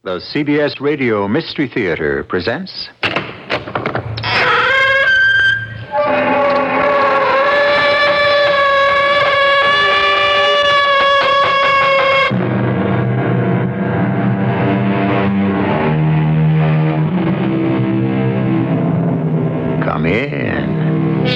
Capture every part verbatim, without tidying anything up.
The C B S Radio Mystery Theater presents... Come in.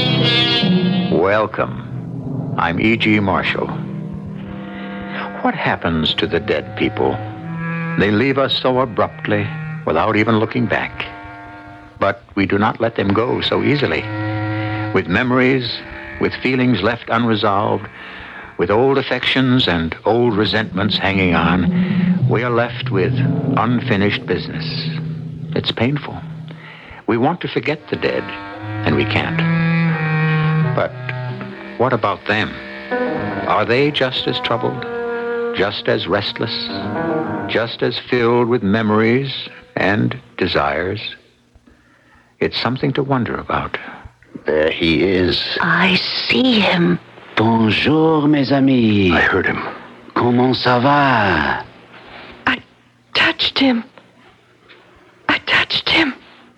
Welcome. I'm E G. Marshall. What happens to the dead people? They leave us so abruptly, without even looking back. But we do not let them go so easily. With memories, with feelings left unresolved, with old affections and old resentments hanging on, we are left with unfinished business. It's painful. We want to forget the dead, and we can't. But what about them? Are they just as troubled? Just as restless, just as filled with memories and desires? It's something to wonder about. There he is. I see him. Bonjour, mes amis. I heard him. Comment ça va? I touched him. I touched him.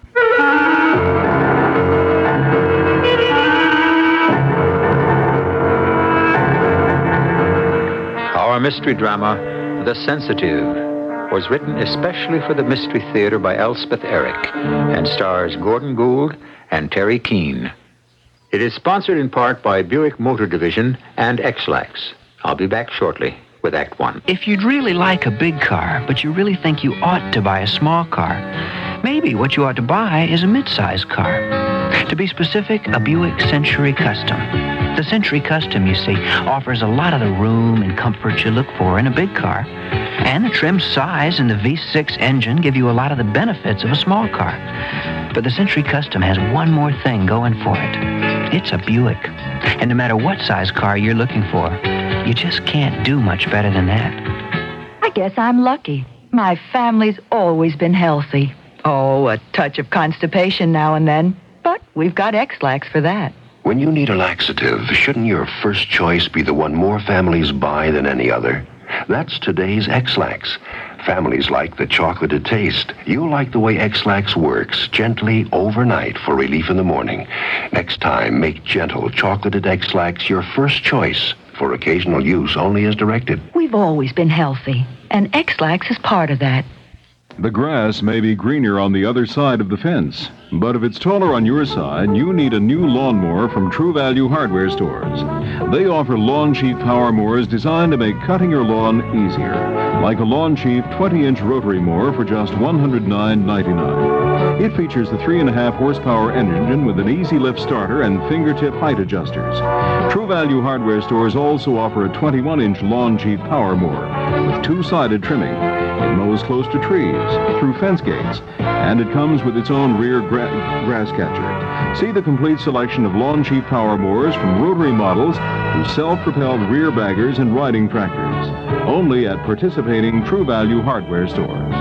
Our mystery drama, The Sensitive, was written especially for the Mystery Theater by Elspeth Eric and stars Gordon Gould and Terry Keane. It is sponsored in part by Buick Motor Division and X-Lax. I'll be back shortly with Act One. If you'd really like a big car, but you really think you ought to buy a small car, maybe what you ought to buy is a mid-sized car. To be specific, a Buick Century Custom. The Century Custom, you see, offers a lot of the room and comfort you look for in a big car. And the trim size and the V six engine give you a lot of the benefits of a small car. But the Century Custom has one more thing going for it. It's a Buick. And no matter what size car you're looking for, you just can't do much better than that. I guess I'm lucky. My family's always been healthy. Oh, a touch of constipation now and then. But we've got X-Lax for that. When you need a laxative, shouldn't your first choice be the one more families buy than any other? That's today's X-Lax. Families like the chocolated taste. You'll like the way X-Lax works, gently overnight for relief in the morning. Next time, make gentle chocolated X-Lax your first choice for occasional use only as directed. We've always been healthy, and X-Lax is part of that. The grass may be greener on the other side of the fence, but if it's taller on your side, you need a new lawnmower from True Value Hardware Stores. They offer Lawn Chief power mowers designed to make cutting your lawn easier, like a Lawn Chief twenty-inch rotary mower for just one hundred nine ninety-nine. It features the three and a half horsepower engine with an easy lift starter and fingertip height adjusters. True Value Hardware Stores also offer a twenty-one inch Lawn Chief power mower with two-sided trimming. It mows close to trees, through fence gates, and it comes with its own rear gra- grass catcher. See the complete selection of Lawn Chief power mowers from rotary models to self-propelled rear baggers and riding tractors. Only at participating True Value Hardware Stores.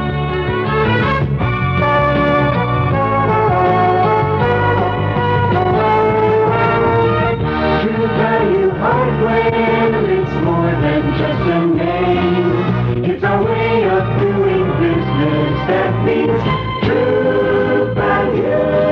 True Value Hardware, it's more than just a name. It's a way of doing business that means True Value.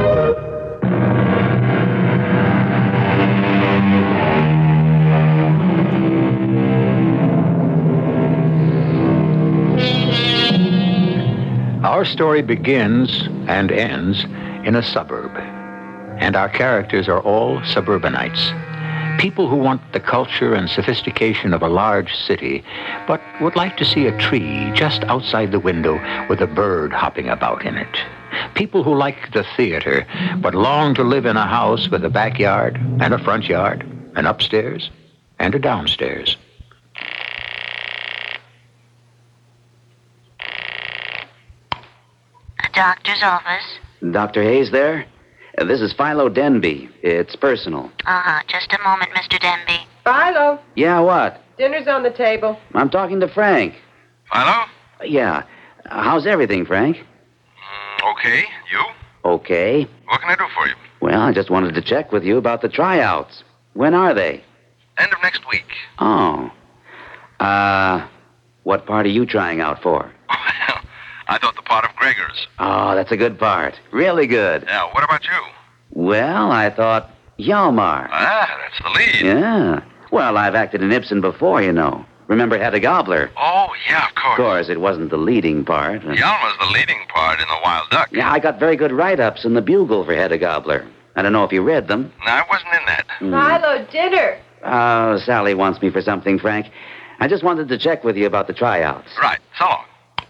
Our story begins and ends in a suburb, and our characters are all suburbanites. People who want the culture and sophistication of a large city, but would like to see a tree just outside the window with a bird hopping about in it. People who like the theater, but long to live in a house with a backyard and a front yard, an upstairs and a downstairs. A doctor's office? Doctor Hayes there? Uh, this is Philo Denby. It's personal. Uh-huh. Just a moment, Mister Denby. Philo, Yeah, what? dinner's on the table. I'm talking to Frank. Philo? Uh, Yeah. Uh, How's everything, Frank? Mm, okay. You? Okay. What can I do for you? Well, I just wanted to check with you about the tryouts. When are they? End of next week. Oh. Uh, what part are you trying out for? Well, I thought the part of Gregor's. Oh, that's a good part. Really good. Yeah, what about you? Well, I thought Hjalmar. Ah, that's the lead. Yeah. Well, I've acted in Ibsen before, you know. Remember Hedda Gabler? Oh, yeah, of Of course. course, it wasn't the leading part. Hjalmar's the leading part in The Wild Duck. Yeah, I got very good write-ups in the Bugle for Hedda Gabler. I don't know if you read them. No, I wasn't in that. Milo, dinner. Oh, Sally wants me for something, Frank. I just wanted to check with you about the tryouts. Right, so long.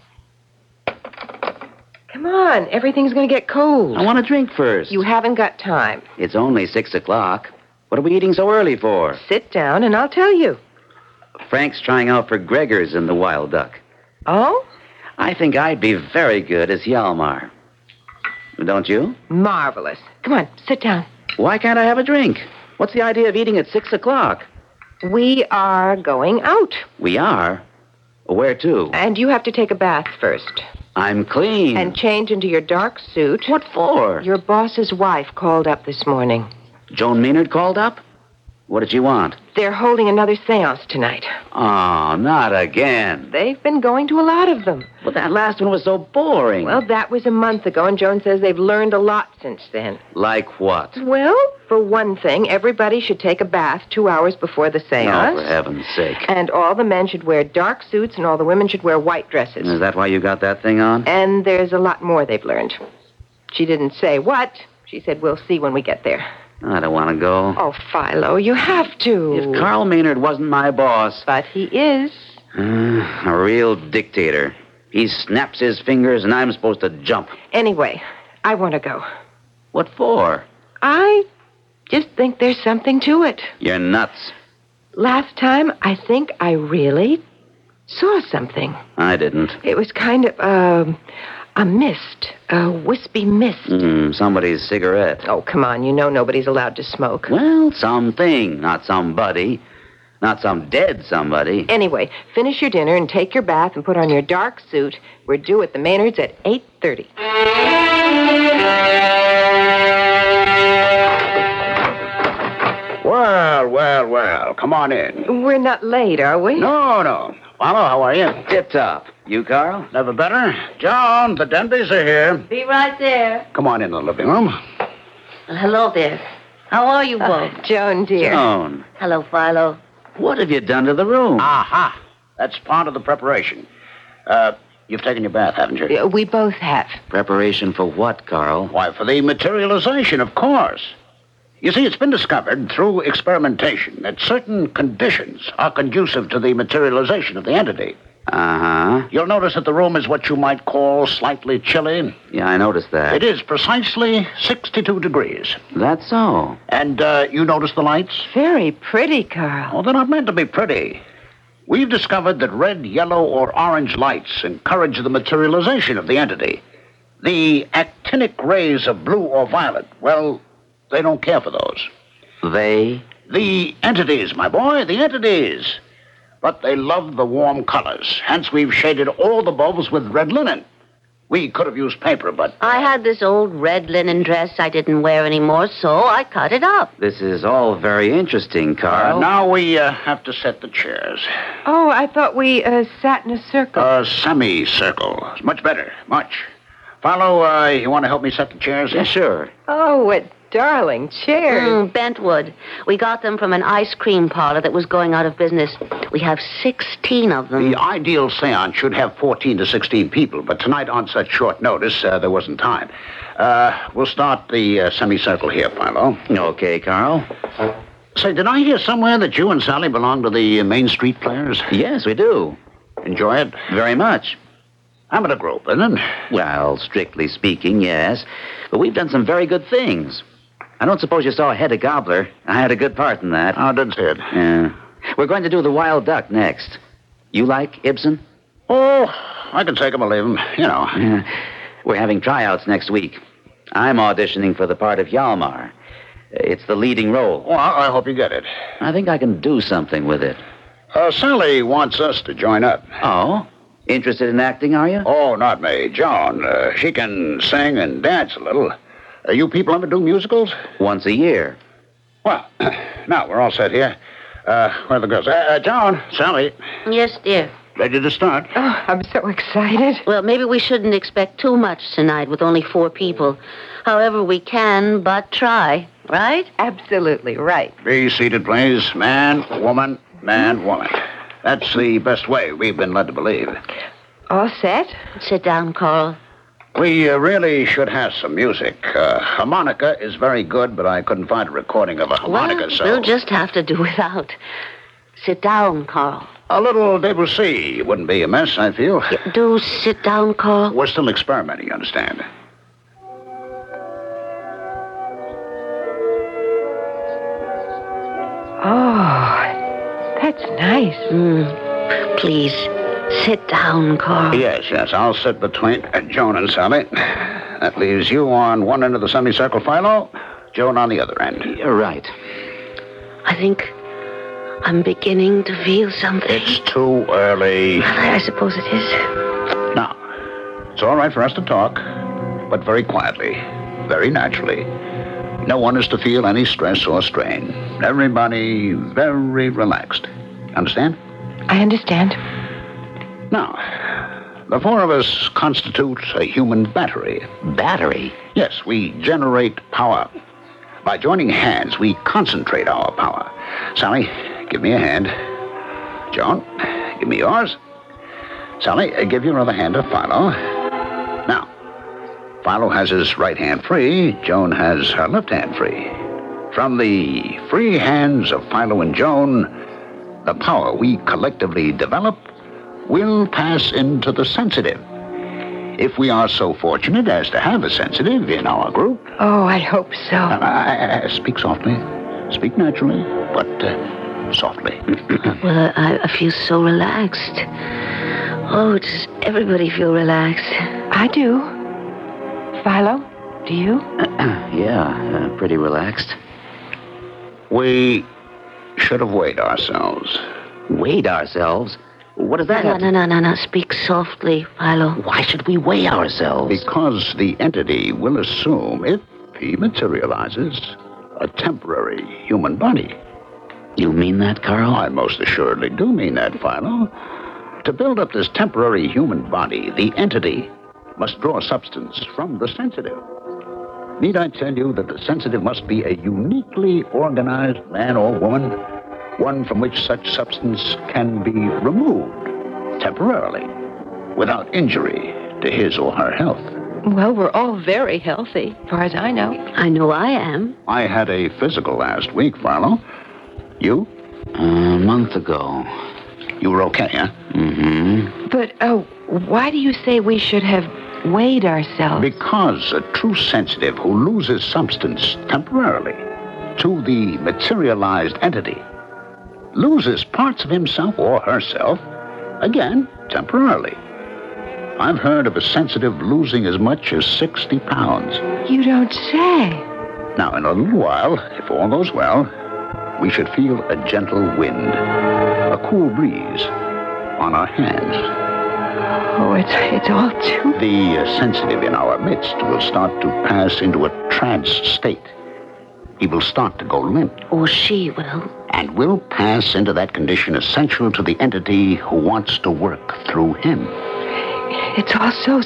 Come on, everything's going to get cold. I want a drink first. You haven't got time. It's only six o'clock. What are we eating so early for? Sit down and I'll tell you. Frank's trying out for Gregor's in The Wild Duck. Oh? I think I'd be very good as Hjalmar. Don't you? Marvelous. Come on, sit down. Why can't I have a drink? What's the idea of eating at six o'clock? We are going out. We are? Where to? And you have to take a bath first. I'm clean. And change into your dark suit. What for? Your boss's wife called up this morning. Joan Maynard called up? What did she want? They're holding another seance tonight. Oh, not again. They've been going to a lot of them. But that last one was so boring. Well, that was a month ago, and Joan says they've learned a lot since then. Like what? Well, for one thing, everybody should take a bath two hours before the seance. Oh, for heaven's sake. And all the men should wear dark suits, and all the women should wear white dresses. Is that why you got that thing on? And there's a lot more they've learned. She didn't say what. She said, we'll see when we get there. I don't want to go. Oh, Philo, you have to. If Carl Maynard wasn't my boss... But he is. Uh, a real dictator. He snaps his fingers and I'm supposed to jump. Anyway, I want to go. What for? I just think there's something to it. You're nuts. Last time, I think I really saw something. I didn't. It was kind of, um... a mist, a wispy mist. Mm, somebody's cigarette. Oh, come on. You know nobody's allowed to smoke. Well, something, not somebody. Not some dead somebody. Anyway, finish your dinner and take your bath and put on your dark suit. We're due at the Maynards at eight thirty. Well, well, well. Come on in. We're not late, are we? No, no. Philo, how are you? Tip-top. You, Carl? Never better. John, the Denbys are here. Be right there. Come on in the living room. Well, hello there. How are you both? Uh, Joan, dear. Joan. Hello, Philo. What have you done to the room? Aha. That's part of the preparation. Uh, you've taken your bath, haven't you? Uh, We both have. Preparation for what, Carl? Why, for the materialization, of course. You see, it's been discovered through experimentation that certain conditions are conducive to the materialization of the entity. Uh-huh. You'll notice that the room is what you might call slightly chilly. Yeah, I noticed that. It is precisely sixty-two degrees. That's so. And uh, you notice the lights? Very pretty, Carl. Oh, they're not meant to be pretty. We've discovered that red, yellow, or orange lights encourage the materialization of the entity. The actinic rays of blue or violet, well, they don't care for those. They? The entities, my boy, the entities. But they love the warm colors. Hence, we've shaded all the bulbs with red linen. We could have used paper, but... I had this old red linen dress I didn't wear anymore, so I cut it up. This is all very interesting, Uh, Carl. now we uh, have to set the chairs. Oh, I thought we uh, sat in a circle. A semicircle. It's much better. Much. Philo, uh, you want to help me set the chairs? Yeah, sure. Oh, what darling chairs. Mm, Bentwood. We got them from an ice cream parlor that was going out of business. We have sixteen of them. The ideal seance should have fourteen to sixteen people, but tonight, on such short notice, uh, there wasn't time. Uh, we'll start the uh, semicircle here, Philo. Okay, Carl. Say, did I hear somewhere that you and Sally belong to the uh, Main Street Players? Yes, we do. Enjoy it? Very much. I'm in a group, isn't it? Well, strictly speaking, yes. But we've done some very good things. I don't suppose you saw Hedda Gabler. I had a good part in that. I didn't see it. Yeah. We're going to do The Wild Duck next. You like Ibsen? Oh, I can take him or leave him. You know. Yeah. We're having tryouts next week. I'm auditioning for the part of Hjalmar. It's the leading role. Well, I hope you get it. I think I can do something with it. Uh, Sally wants us to join up. Oh? Interested in acting, are you? Oh, not me. Joan. Uh, she can sing and dance a little. Uh, you people ever do musicals? Once a year. Well, now we're all set here. Uh, where are the girls? Uh, uh, Joan, Sally. Yes, dear. Ready to start? Oh, I'm so excited. Well, maybe we shouldn't expect too much tonight with only four people. However, we can but try, right? Absolutely right. Be seated, please. Man, woman, man, woman. That's the best way we've been led to believe. All set? Sit down, Carl. We uh, really should have some music. Uh, harmonica is very good, but I couldn't find a recording of a harmonica, well, so... we'll just have to do without. Sit down, Carl. A little Debussy wouldn't be amiss, I feel. Do sit down, Carl. We're still experimenting, you understand? Oh, that's nice. Mm. Please, sit down, Carl. Yes, yes, I'll sit between uh, Joan and Sally. That leaves you on one end of the semicircle, Philo. Joan on the other end. You're right. I think I'm beginning to feel something. It's too early. I suppose it is. Now, it's all right for us to talk, but very quietly, very naturally. No one is to feel any stress or strain. Everybody very relaxed. Understand? I understand. Now, the four of us constitute a human battery. Battery? Yes, we generate power. By joining hands, we concentrate our power. Sally, give me a hand. Joan, give me yours. Sally, uh, give your other hand to Philo. Now, Philo has his right hand free. Joan has her left hand free. From the free hands of Philo and Joan, the power we collectively develop will pass into the sensitive. If we are so fortunate as to have a sensitive in our group. Oh, I hope so. Uh, uh, uh, speak softly. Speak naturally, but uh, softly. Well, I, I feel so relaxed. Oh, does everybody feel relaxed? I do. Philo, do you? yeah, uh, pretty relaxed. We should have weighed ourselves. Weighed ourselves? What does that no, have no, no, no, no. Speak softly, Philo. Why should we weigh ourselves? Because the entity will assume, if he materializes, a temporary human body. You mean that, Carl? I most assuredly do mean that, Philo. To build up this temporary human body, the entity must draw substance from the sensitive. Need I tell you that the sensitive must be a uniquely organized man or woman, one from which such substance can be removed temporarily, without injury to his or her health? Well, we're all very healthy, as far as I know. I know I am. I had a physical last week, Philo. You? Uh, a month ago. You were okay, huh? Mm-hmm. But, oh, why do you say we should have weighed ourselves? Because a true sensitive who loses substance temporarily to the materialized entity loses parts of himself or herself, again, temporarily. I've heard of a sensitive losing as much as sixty pounds. You don't say. Now, in a little while, if all goes well, we should feel a gentle wind, a cool breeze on our hands. Oh, it's, it's all too... The uh, sensitive in our midst will start to pass into a trance state. He will start to go limp. Or she will. And will pass into that condition essential to the entity who wants to work through him. It's all so...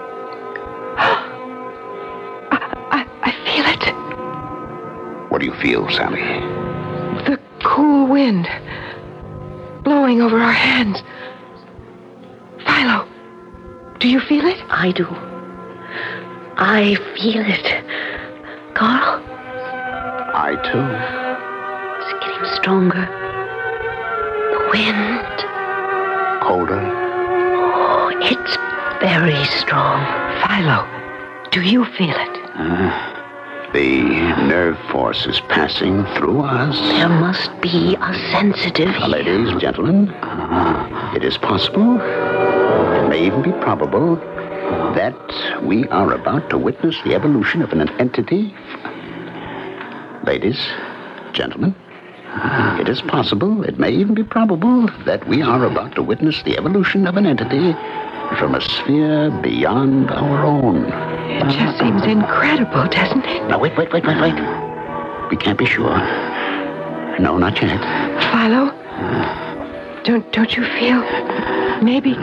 I, I, I feel it. What do you feel, Sally? The cool wind blowing over our hands. Philo, do you feel it? I do. I feel it. Carl? I, too. It's getting stronger. The wind. Colder. Oh, it's very strong. Philo, do you feel it? Uh, the nerve force is passing through us. There must be a sensitive here. Ladies, gentlemen, uh, it is possible, it may even be probable, that we are about to witness the evolution of an entity. Ladies, gentlemen, it is possible, it may even be probable, that we are about to witness the evolution of an entity from a sphere beyond our own. It just seems incredible, doesn't it? Now, wait, wait, wait, wait, wait. We can't be sure. No, not yet. Philo, Don't don't you feel maybe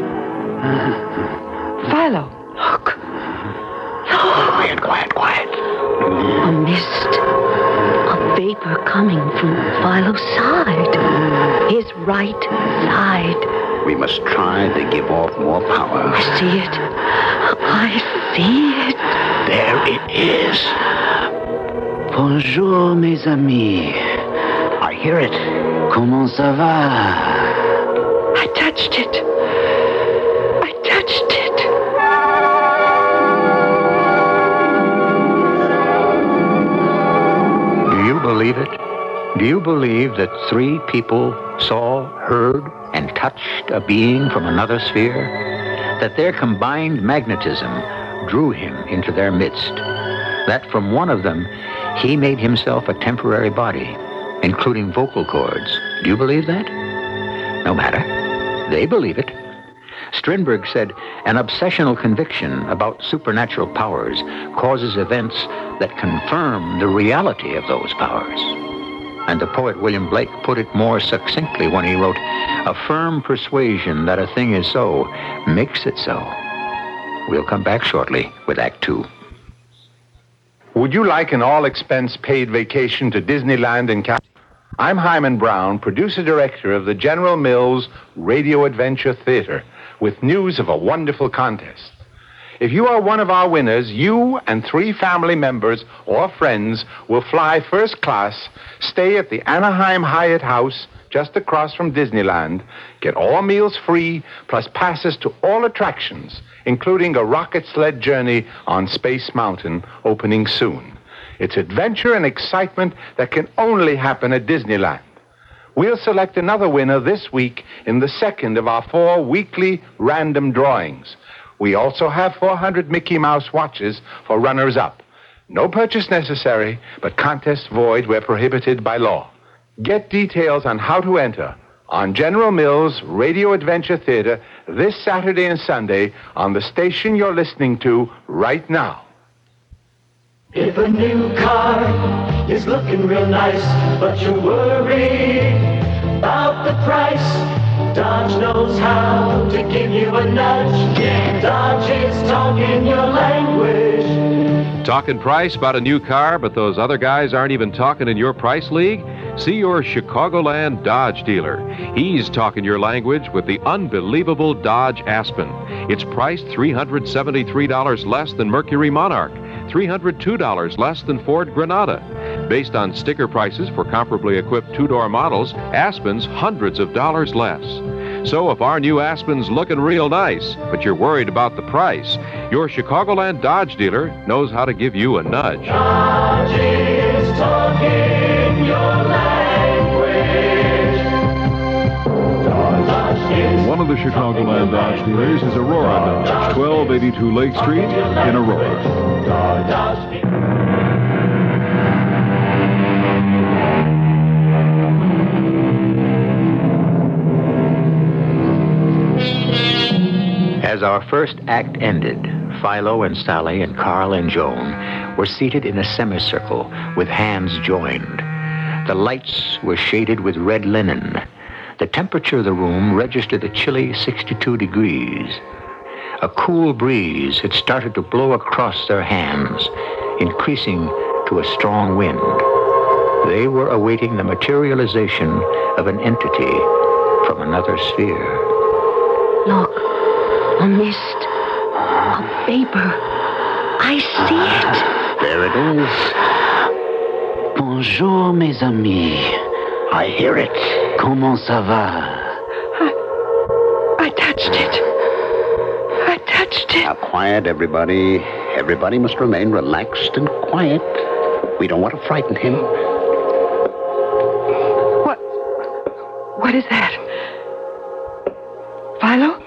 Philo? Look. Quiet, quiet, quiet. A mist. A vapor coming from Philo's side. His right side. We must try to give off more power. I see it. I see it. There it is. Bonjour, mes amis. I hear it. Comment ça va? I touched it. I touched it. Do you believe it? Do you believe that three people saw, heard, and touched a being from another sphere? That their combined magnetism drew him into their midst? That from one of them, he made himself a temporary body, including vocal cords? Do you believe that? No matter. They believe it. Strindberg said, an obsessional conviction about supernatural powers causes events that confirm the reality of those powers. And the poet William Blake put it more succinctly when he wrote, a firm persuasion that a thing is so makes it so. We'll come back shortly with Act Two. Would you like an all-expense-paid vacation to Disneyland in California? I'm Hyman Brown, producer-director of the General Mills Radio Adventure Theater, with news of a wonderful contest. If you are one of our winners, you and three family members or friends will fly first class, stay at the Anaheim Hyatt House just across from Disneyland, get all meals free, plus passes to all attractions, including a rocket sled journey on Space Mountain, opening soon. It's adventure and excitement that can only happen at Disneyland. We'll select another winner this week in the second of our four weekly random drawings. We also have four hundred Mickey Mouse watches for runners-up. No purchase necessary, but contests void where prohibited by law. Get details on how to enter on General Mills Radio Adventure Theater this Saturday and Sunday on the station you're listening to right now. If a new car is looking real nice, but you're worried about the price, Dodge knows how to give you a nudge. Yeah, Dodge is talking your language. Talking price about a new car, but those other guys aren't even talking in your price league? See your Chicagoland Dodge dealer. He's talking your language with the unbelievable Dodge Aspen. It's priced three hundred seventy-three dollars less than Mercury Monarch, three hundred two dollars less than Ford Granada. Based on sticker prices for comparably equipped two-door models, Aspen's hundreds of dollars less. So if our new Aspen's looking real nice, but you're worried about the price, your Chicagoland Dodge dealer knows how to give you a nudge. Dodge is talking your language. Dodge is One of the Chicagoland Dodge dealers is Aurora Dodge, twelve eighty-two Lake Street in Aurora. Dodge. As our first act ended, Philo and Sally and Carl and Joan were seated in a semicircle with hands joined. The lights were shaded with red linen. The temperature of the room registered a chilly sixty-two degrees. A cool breeze had started to blow across their hands, increasing to a strong wind. They were awaiting the materialization of an entity from another sphere. Look, a mist, a vapor. I see it. There it is. Bonjour, mes amis. I hear it. Comment ça va? I, I touched it. I touched it. Now, quiet, everybody. Everybody must remain relaxed and quiet. We don't want to frighten him. What? What is that? Philo?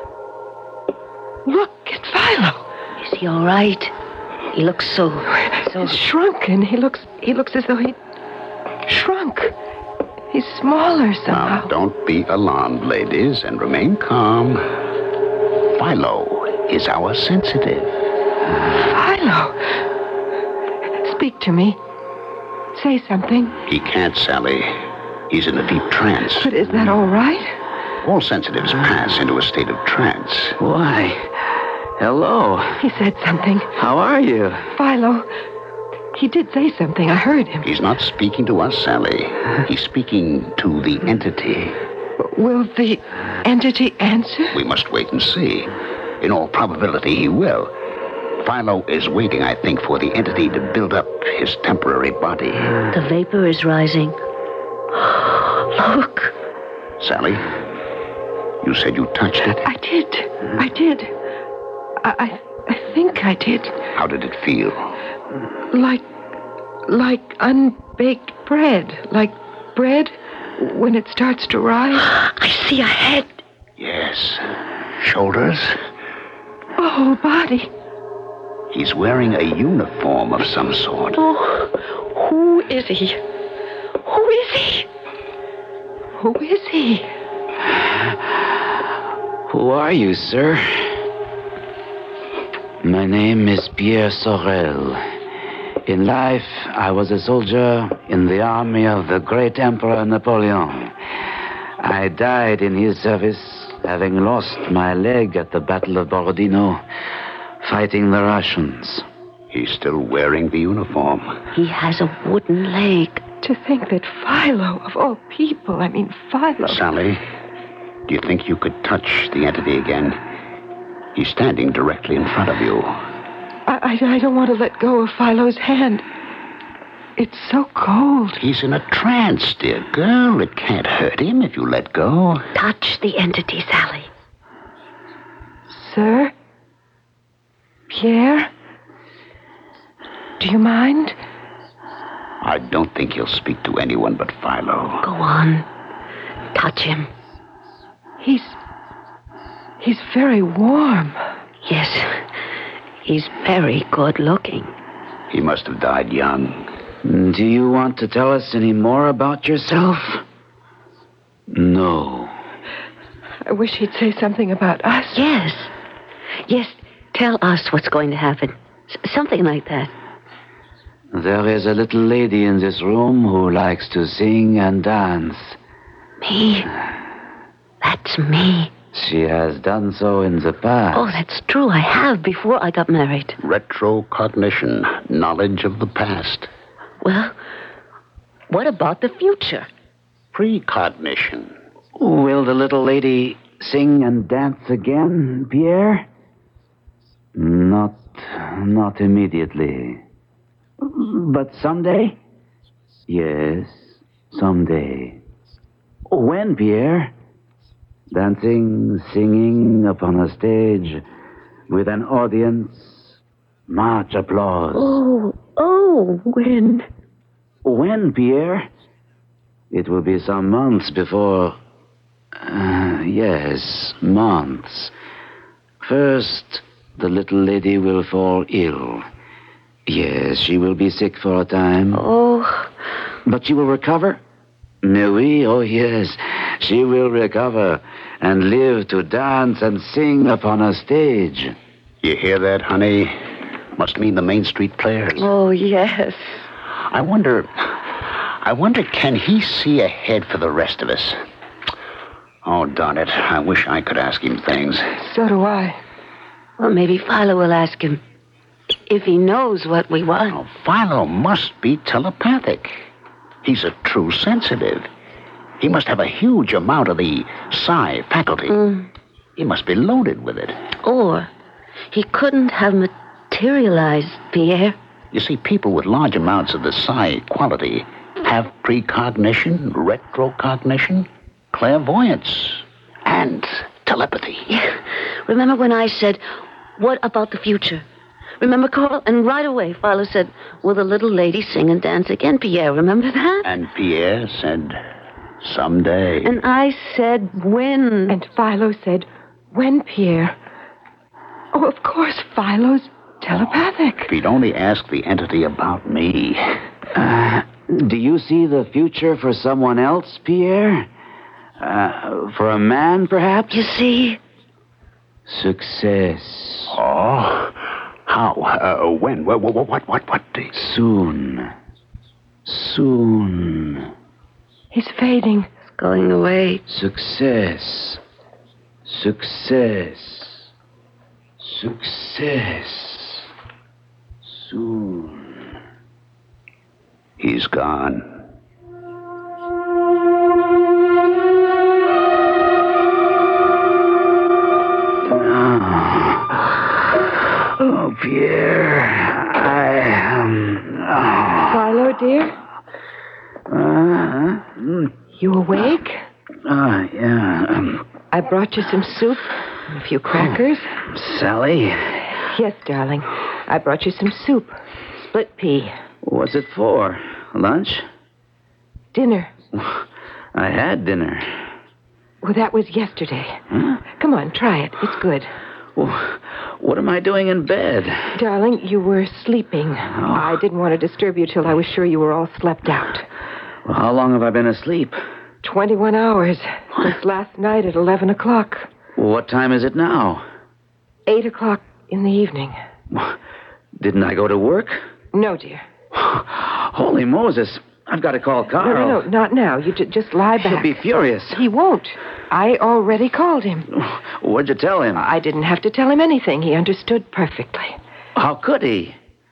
Look at Philo. Is he all right? He looks so... so... He's shrunken. He looks... He looks as though he... shrunk. He's smaller somehow. Now, don't be alarmed, ladies, and remain calm. Philo is our sensitive. Philo. Speak to me. Say something. He can't, Sally. He's in a deep trance. But is that all right? All sensitives pass into a state of trance. Why? Hello. He said something. How are you? Philo. He did say something. I heard him. He's not speaking to us, Sally. He's speaking to the entity. Will the entity answer? We must wait and see. In all probability, he will. Philo is waiting, I think, for the entity to build up his temporary body. The vapor is rising. Look. Sally, you said you touched it? I did. I did. I, I, I think I did. How did it feel? Like, like unbaked bread. Like bread when it starts to rise. I see a head. Yes. Shoulders? A whole body. He's wearing a uniform of some sort. Oh, who is he? Who is he? Who is he? Who are you, sir? My name is Pierre Sorel. In life, I was a soldier in the army of the great Emperor Napoleon. I died in his service, having lost my leg at the Battle of Borodino, fighting the Russians. He's still wearing the uniform. He has a wooden leg. To think that Philo, of all people, I mean Philo... Sally, do you think you could touch the entity again? He's standing directly in front of you. I, I, I don't want to let go of Philo's hand. It's so cold. He's in a trance, dear girl. It can't hurt him if you let go. Touch the entity, Sally. Sir? Pierre? Do you mind? I don't think he'll speak to anyone but Philo. Go on. Touch him. He's... He's very warm. Yes. He's very good looking. He must have died young. Do you want to tell us any more about yourself? No. I wish he'd say something about us. Yes. Yes, tell us what's going to happen. S- something like that. There is a little lady in this room who likes to sing and dance. Me? That's me. She has done so in the past. Oh, that's true. I have before I got married. Retrocognition, knowledge of the past. Well, what about the future? Precognition. Will the little lady sing and dance again, Pierre? Not, not immediately. But someday? Yes, someday. When, Pierre? Dancing, singing upon a stage with an audience, much applause. Oh, oh, when? When, Pierre? It will be some months before... Uh, yes, months. First, the little lady will fall ill. Yes, she will be sick for a time. Oh. But she will recover? Mais oui, oh yes. She will recover and live to dance and sing upon a stage. You hear that, honey? Must mean the Main Street Players. Oh, yes. I wonder... I wonder, can he see ahead for the rest of us? Oh, darn it. I wish I could ask him things. So do I. Well, maybe Philo will ask him if he knows what we want. Oh, Philo must be telepathic. He's a true sensitive. He must have a huge amount of the psi faculty. Mm. He must be loaded with it. Or he couldn't have materialized, Pierre. You see, people with large amounts of the psi quality have precognition, retrocognition, clairvoyance, and telepathy. Yeah. Remember when I said, what about the future? Remember, Carl? And right away, Philo said, will the little lady sing and dance again, Pierre? Remember that? And Pierre said, someday. And I said, when? And Philo said, when, Pierre? Oh, of course, Philo's telepathic. If he'd only asked the entity about me. Uh, do you see the future for someone else, Pierre? Uh, for a man, perhaps? You see? Success. Oh, how? Uh, when? What, what, what, what, what? Soon. Soon. He's fading. It's going away. Success. Success. Success. Soon. He's gone. Oh, Pierre, I um. Oh. Philo, dear? Uh, mm. You awake? Ah, uh, yeah. Um, I brought you some soup and a few crackers. Oh, Sally? Yes, darling. I brought you some soup. Split pea. What's it for? Lunch? Dinner. I had dinner. Well, that was yesterday. Huh? Come on, try it. It's good. Well, what am I doing in bed? Darling, you were sleeping. Oh. I didn't want to disturb you till I was sure you were all slept out. Well, how long have I been asleep? Twenty-one hours. Since last night at eleven o'clock. What time is it now? Eight o'clock in the evening. Didn't I go to work? No, dear. Holy Moses. I've got to call Carl. No, no, no, not now. You j- just lie back. He'll be furious. He won't. I already called him. What'd you tell him? I didn't have to tell him anything. He understood perfectly. How could he?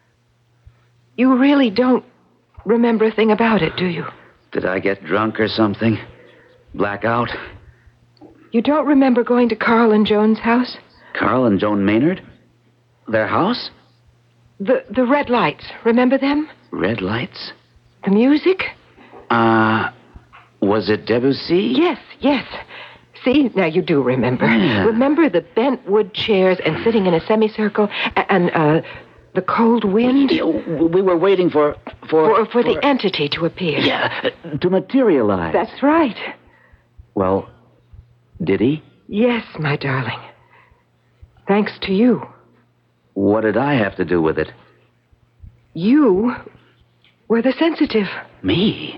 You really don't remember a thing about it, do you? Did I get drunk or something? Black out? You don't remember going to Carl and Joan's house? Carl and Joan Maynard? Their house? The the red lights. Remember them? Red lights? The music? Uh, was it Debussy? Yes, yes. See, now you do remember. Yeah. Remember the bent wood chairs and sitting in a semicircle a- and uh, the cold wind? We were waiting for... For, For, for the entity to appear. Yeah, to materialize. That's right. Well, did he? Yes, my darling. Thanks to you. What did I have to do with it? You were the sensitive. Me?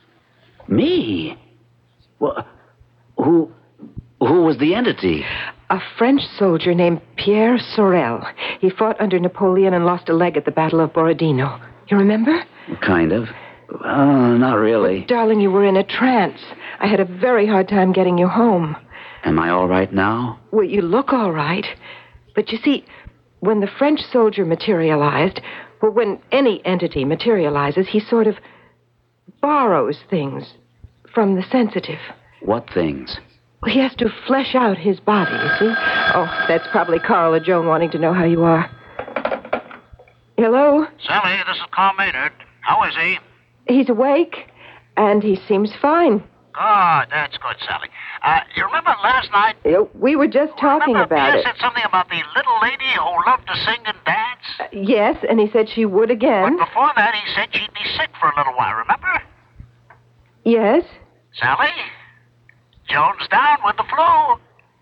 Me? Well, who... Who was the entity? A French soldier named Pierre Sorel. He fought under Napoleon and lost a leg at the Battle of Borodino. You remember? Kind of. Uh, not really. Oh, darling, you were in a trance. I had a very hard time getting you home. Am I all right now? Well, you look all right. But you see, when the French soldier materialized, well, when any entity materializes, he sort of borrows things from the sensitive. What things? Well, he has to flesh out his body, you see. Oh, that's probably Carl or Joan wanting to know how you are. Hello? Sally, this is Carl Maynard. How is he? He's awake, and he seems fine. Good, that's good, Sally. Uh, you remember last night? Uh, We were just talking remember about Pierre it. said something about the little lady who loved to sing and dance? Uh, yes, and he said she would again. But before that, he said she'd be sick for a little while, remember? Yes? Sally? Joan's down with the flu.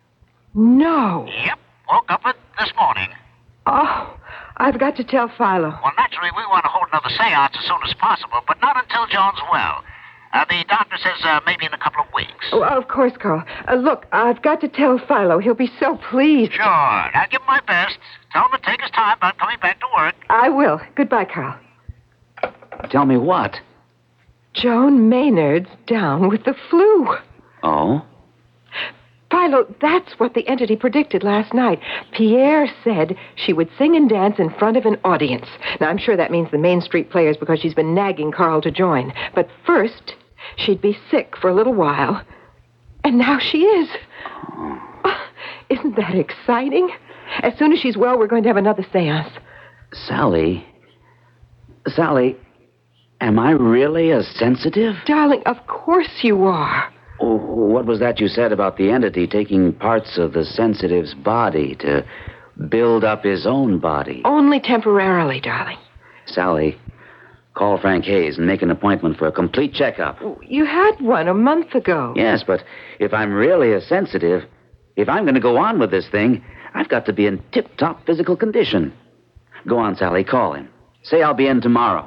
No. Yep, woke up it this morning. Oh, I've got to tell Philo. Well, naturally, we want to hold another seance as soon as possible, but not until Joan's well. Uh, the doctor says uh, maybe in a couple of weeks. Oh, of course, Carl. Uh, look, I've got to tell Philo. He'll be so pleased. Sure. I'll give him my best. Tell him to take his time about coming back to work. I will. Goodbye, Carl. Tell me what? Joan Maynard's down with the flu. Oh? Philo, that's what the entity predicted last night. Pierre said she would sing and dance in front of an audience. Now, I'm sure that means the Main Street Players because she's been nagging Carl to join. But first, she'd be sick for a little while. And now she is. Oh, isn't that exciting? As soon as she's well, we're going to have another seance. Sally? Sally, am I really a sensitive? Darling, of course you are. Oh, what was that you said about the entity taking parts of the sensitive's body to build up his own body? Only temporarily, darling. Sally, call Frank Hayes and make an appointment for a complete checkup. You had one a month ago. Yes, but if I'm really a sensitive, if I'm going to go on with this thing, I've got to be in tip-top physical condition. Go on, Sally, call him. Say I'll be in tomorrow.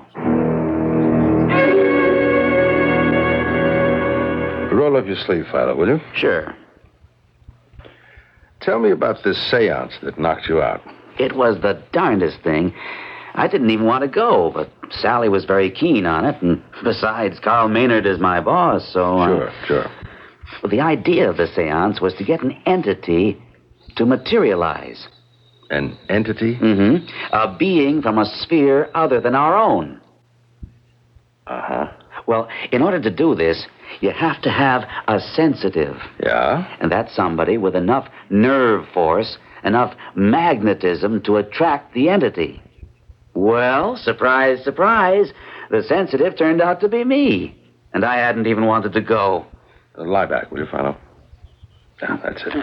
Roll up your sleeve, Philo, will you? Sure. Tell me about this seance that knocked you out. It was the darndest thing. I didn't even want to go, but Sally was very keen on it, and besides, Carl Maynard is my boss, so... Uh, Sure, sure. well, the idea of the seance was to get an entity to materialize. An entity? Mm-hmm. A being from a sphere other than our own. Uh-huh. Well, in order to do this, you have to have a sensitive. Yeah? And that's somebody with enough nerve force, enough magnetism to attract the entity. Well, surprise, surprise, the sensitive turned out to be me. And I hadn't even wanted to go. Uh, lie back, will you, Philo? Yeah, that's it.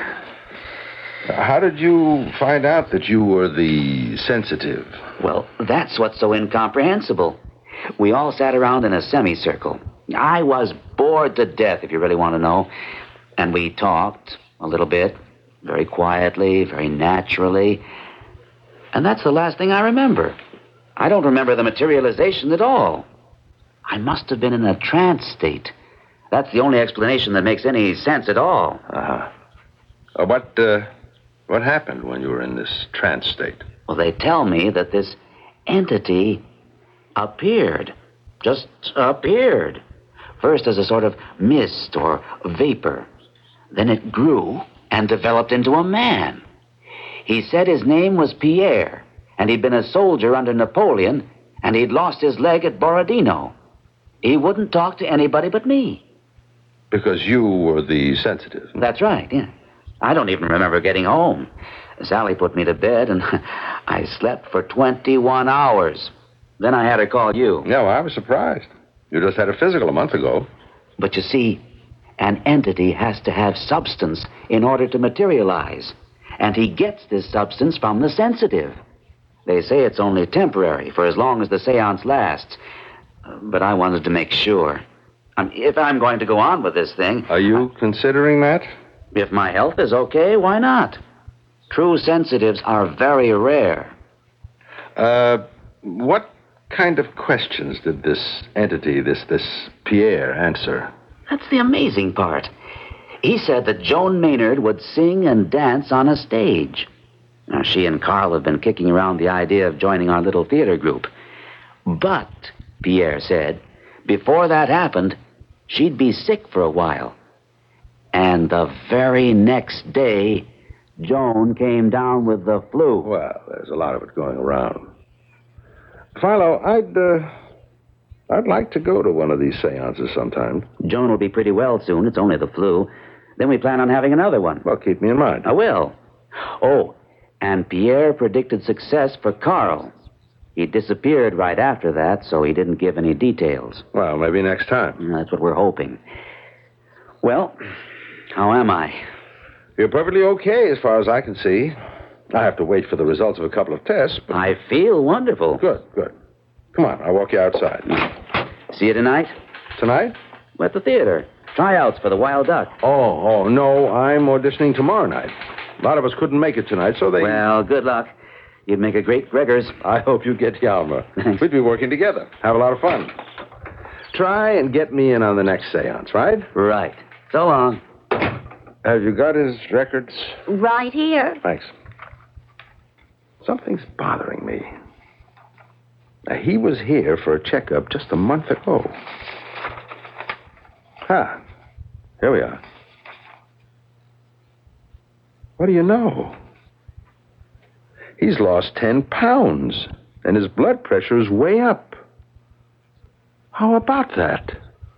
How did you find out that you were the sensitive? Well, that's what's so incomprehensible. We all sat around in a semicircle. I was bored to death, if you really want to know. And we talked a little bit, very quietly, very naturally. And that's the last thing I remember. I don't remember the materialization at all. I must have been in a trance state. That's the only explanation that makes any sense at all. Uh-huh. Oh, what, uh, what happened when you were in this trance state? Well, they tell me that this entity appeared. Just appeared. First as a sort of mist or vapor. Then it grew and developed into a man. He said his name was Pierre, and he'd been a soldier under Napoleon, and he'd lost his leg at Borodino. He wouldn't talk to anybody but me. Because you were the sensitive. That's right, yeah. I don't even remember getting home. Sally put me to bed, and I slept for twenty-one hours. Then I had her call you. No, I was surprised. You just had a physical a month ago. But you see, an entity has to have substance in order to materialize. And he gets this substance from the sensitive. They say it's only temporary, for as long as the seance lasts. But I wanted to make sure. Um, if I'm going to go on with this thing... Are you considering that? If my health is okay, why not? True sensitives are very rare. Uh, what kind of questions did this entity, this, this Pierre, answer? That's the amazing part. He said that Joan Maynard would sing and dance on a stage. Now, she and Carl have been kicking around the idea of joining our little theater group. But, Pierre said, before that happened, she'd be sick for a while. And the very next day, Joan came down with the flu. Well, there's a lot of it going around. Philo, I'd, uh, I'd like to go to one of these seances sometime. Joan will be pretty well soon. It's only the flu. Then we plan on having another one. Well, keep me in mind. I will. Oh, and Pierre predicted success for Carl. He disappeared right after that, so he didn't give any details. Well, maybe next time. That's what we're hoping. Well, how am I? You're perfectly okay as far as I can see. I have to wait for the results of a couple of tests, but... I feel wonderful. Good, good. Come on, I'll walk you outside. See you tonight? Tonight? At the theater. Tryouts for the Wild Duck. Oh, oh, no, I'm auditioning tomorrow night. A lot of us couldn't make it tonight, so they... Well, good luck. You'd make a great Gregors. I hope you get Hjalmar. We'd be working together. Have a lot of fun. Try and get me in on the next seance, right? Right. So long. Have you got his records? Right here. Thanks. Something's bothering me. Now, he was here for a checkup just a month ago. Ah, here we are. What do you know? He's lost ten pounds, and his blood pressure is way up. How about that?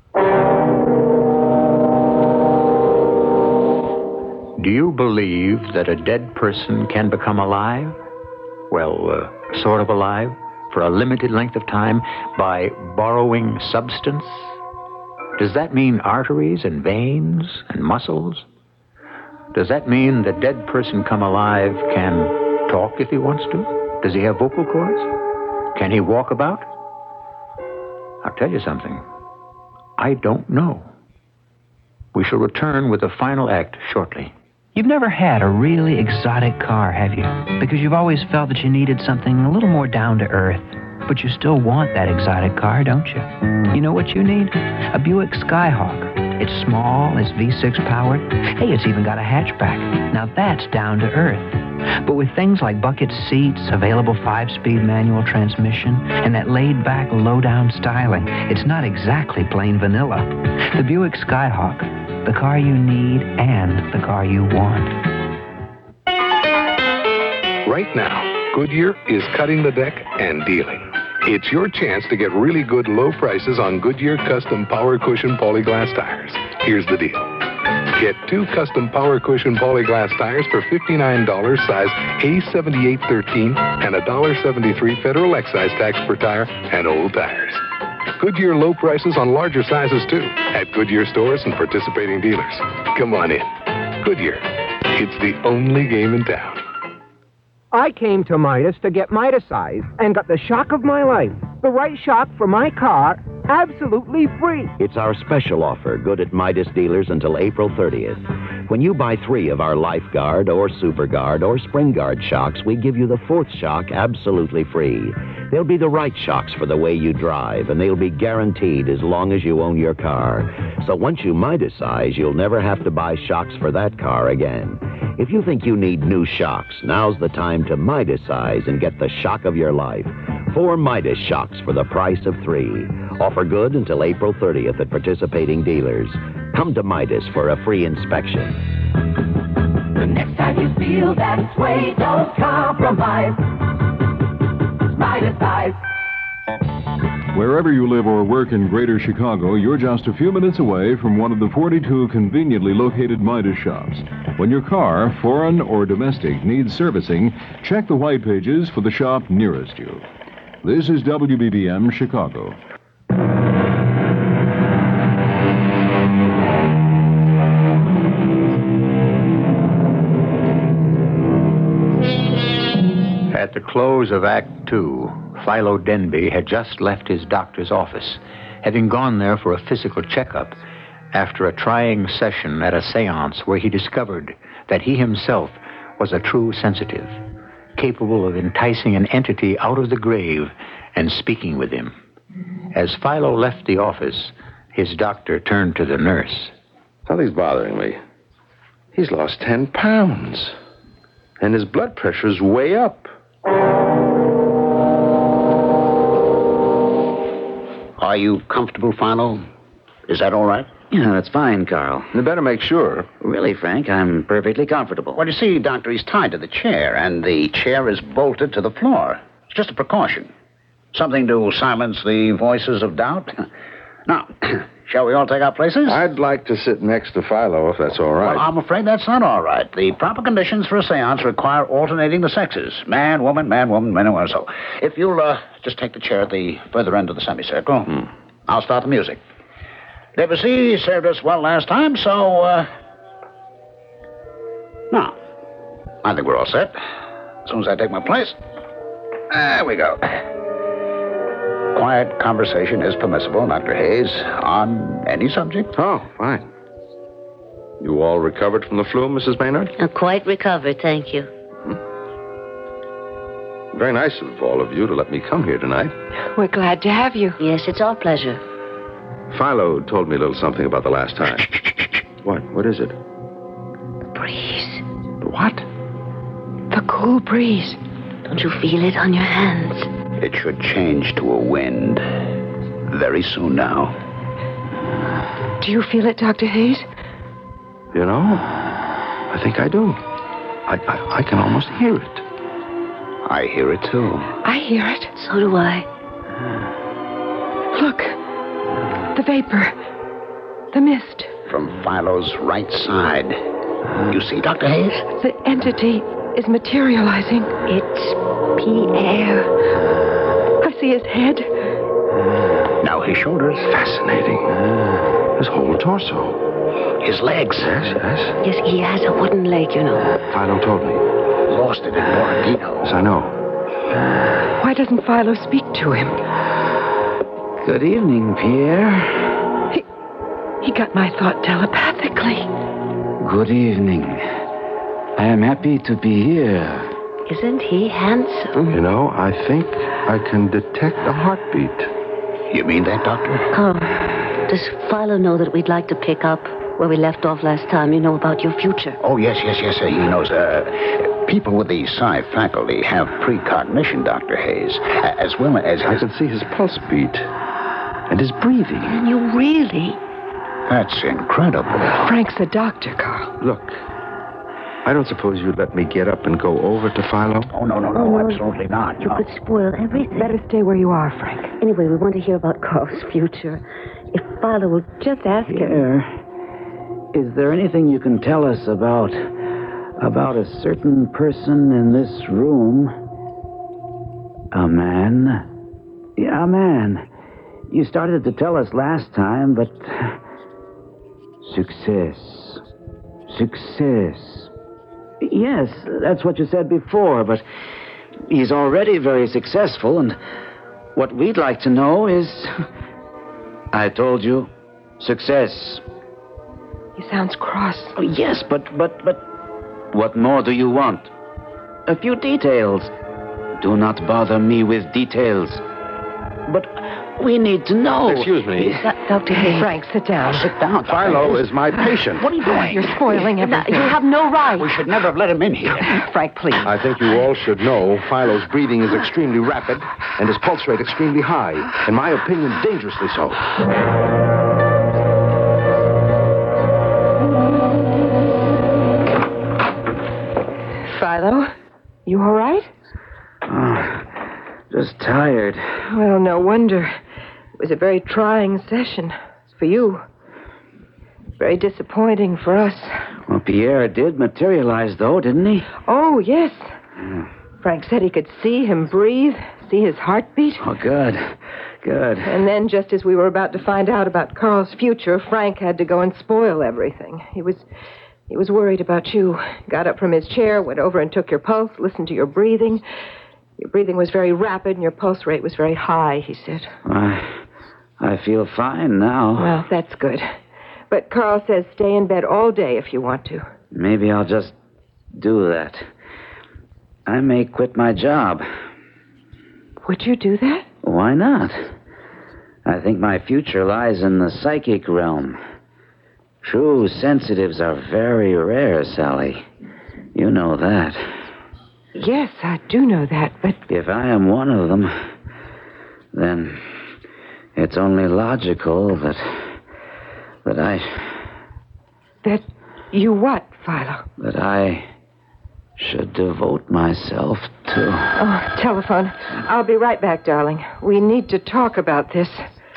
Do you believe that a dead person can become alive? Well, uh, sort of alive, for a limited length of time, by borrowing substance? Does that mean arteries and veins and muscles? Does that mean the dead person come alive can talk if he wants to? Does he have vocal cords? Can he walk about? I'll tell you something. I don't know. We shall return with the final act shortly. You've never had a really exotic car, have you? Because you've always felt that you needed something a little more down to earth. But you still want that exotic car, don't you? You know what you need? A Buick Skyhawk. It's small, it's V six powered. Hey, it's even got a hatchback. Now that's down to earth. But with things like bucket seats, available five-speed manual transmission, and that laid-back, low-down styling, it's not exactly plain vanilla. The Buick Skyhawk, the car you need and the car you want. Right now, Goodyear is cutting the deck and dealing. It's your chance to get really good low prices on Goodyear custom Power Cushion Polyglass tires. Here's the deal. Get two custom Power Cushion Polyglass tires for fifty-nine dollars, size A seventy-eight thirteen, and one dollar seventy-three federal excise tax per tire and old tires. Goodyear low prices on larger sizes, too, at Goodyear stores and participating dealers. Come on in. Goodyear. It's the only game in town. I came to Midas to get Midas-Size and got the shock of my life. The right shock for my car, absolutely free. It's our special offer, good at Midas dealers until April thirtieth. When you buy three of our LifeGuard or SuperGuard or SpringGuard shocks, we give you the fourth shock absolutely free. They'll be the right shocks for the way you drive, and they'll be guaranteed as long as you own your car. So once you Midas-Size, you'll never have to buy shocks for that car again. If you think you need new shocks, now's the time to Midas-Size and get the shock of your life. Four Midas shocks for the price of three. Offer good until April thirtieth at participating dealers. Come to Midas for a free inspection. The next time you feel that way, don't compromise. Midas-Size. Wherever you live or work in Greater Chicago, you're just a few minutes away from one of the forty-two conveniently located Midas shops. When your car, foreign or domestic, needs servicing, check the white pages for the shop nearest you. This is W B B M Chicago. At the close of Act Two, Philo Denby had just left his doctor's office, having gone there for a physical checkup after a trying session at a seance where he discovered that he himself was a true sensitive, capable of enticing an entity out of the grave and speaking with him. As Philo left the office, his doctor turned to the nurse. Something's bothering me. He's lost ten pounds, and his blood pressure's way up. Are you comfortable, Philo? Is that all right? Yeah, that's fine, Carl. You better make sure. Really, Frank, I'm perfectly comfortable. Well, you see, Doctor, he's tied to the chair, and the chair is bolted to the floor. It's just a precaution. Something to silence the voices of doubt. Now, shall we all take our places? I'd like to sit next to Philo, if that's all right. Well, I'm afraid that's not all right. The proper conditions for a seance require alternating the sexes. Man, woman, man, woman, man, and woman. So, if you'll uh, just take the chair at the further end of the semicircle, hmm. I'll start the music. Debussy served us well last time, so, uh... now, I think we're all set. As soon as I take my place. There we go. Quiet conversation is permissible, Doctor Hayes, on any subject. Oh, fine. You all recovered from the flu, Missus Maynard? I'm quite recovered, thank you. Hmm. Very nice of all of you to let me come here tonight. We're glad to have you. Yes, it's our pleasure. Philo told me a little something about the last time. What? What is it? The breeze. The what? The cool breeze. Don't you feel it on your hands? It should change to a wind very soon now. Do you feel it, Doctor Hayes? You know, I think I do. I, I, I can almost hear it. I hear it, too. I hear it. So do I. Look. The vapor. The mist. From Philo's right side. You see, Doctor Hayes? The entity is materializing. It's Pierre. I see his head. Now his shoulders. Fascinating. His whole torso. His legs. Yes, yes. Yes, he has a wooden leg, you know. Philo told me. Lost it in Borodino. Yes, I know. Why doesn't Philo speak to him? Good evening, Pierre. He, he got my thought telepathically. Good evening. I am happy to be here. Isn't he handsome? You know, I think I can detect a heartbeat. You mean that, Doctor? Oh, Does Philo know that we'd like to pick up where we left off last time? You know, about your future. Oh, yes, yes, yes. Uh, he knows. Uh, people with the psi faculty have precognition, Doctor Hayes, uh, as well as... I can see his pulse beat and his breathing. And you really... That's incredible. Frank's a doctor, Carl. Look, I don't suppose you'd let me get up and go over to Philo? Oh, no, no, no, Oh, absolutely not. You no. could spoil everything. Better stay where you are, Frank. Anyway, we want to hear about Carl's future. If Philo will just ask him... Pierre, is there anything you can tell us about... about a certain person in this room? A man? Yeah, a man. You started to tell us last time, but... Success. Success. Yes, that's what you said before, but he's already very successful, and what we'd like to know is... I told you, success. He sounds cross. Oh, yes, but, but, but... What more do you want? A few details. Do not bother me with details. But we need to know. Excuse me. Doctor Hayes. Frank, sit down. Sit down. Philo is my patient. What are you doing? You're spoiling everything. You have no right. We should never have let him in here. Frank, please. I think you all should know Philo's breathing is extremely rapid and his pulse rate extremely high. In my opinion, dangerously so. Philo, you all right? Oh, just tired. Well, no wonder. It was a very trying session for you. Very disappointing for us. Well, Pierre did materialize, though, didn't he? Oh, yes. Frank said he could see him breathe, see his heartbeat. Oh, good. Good. And then, just as we were about to find out about Carl's future, Frank had to go and spoil everything. He was... He was worried about you. Got up from his chair, went over and took your pulse, listened to your breathing. Your breathing was very rapid and your pulse rate was very high, he said. I, I feel fine now. Well, that's good. But Carl says stay in bed all day if you want to. Maybe I'll just do that. I may quit my job. Would you do that? Why not? I think my future lies in the psychic realm. True sensitives are very rare, Sally. You know that. Yes, I do know that, but... If I am one of them, then it's only logical that... that I... That you what, Philo? that I should devote myself to... Oh, telephone. I'll be right back, darling. We need to talk about this.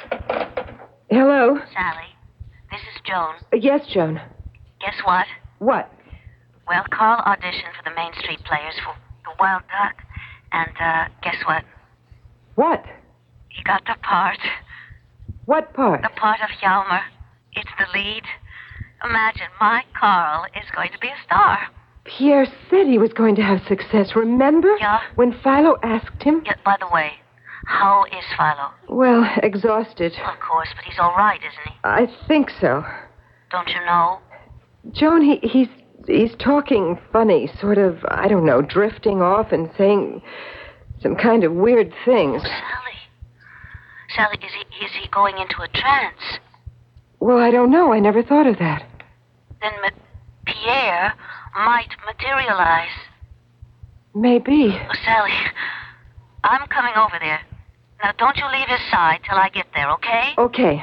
Hello? Sally, this is Joan. Uh, yes, Joan. Guess what? What? Well, Carl auditioned for the Main Street Players for the Wild Duck. And, uh, guess what? What? He got the part. What part? The part of Hjalmar. It's the lead. Imagine, my Carl is going to be a star. Pierre said he was going to have success, remember? Yeah. When Philo asked him? Yeah, by the way, how is Philo? Well, exhausted. Of course, but he's all right, isn't he? I think so. Don't you know? Joan, he, he's he's talking funny, sort of, I don't know, drifting off and saying some kind of weird things. Oh, Sally. Sally, is he, is he going into a trance? Well, I don't know. I never thought of that. Then Ma- Pierre might materialize. Maybe. Oh, Sally, I'm coming over there. Now, don't you leave his side till I get there, okay? Okay.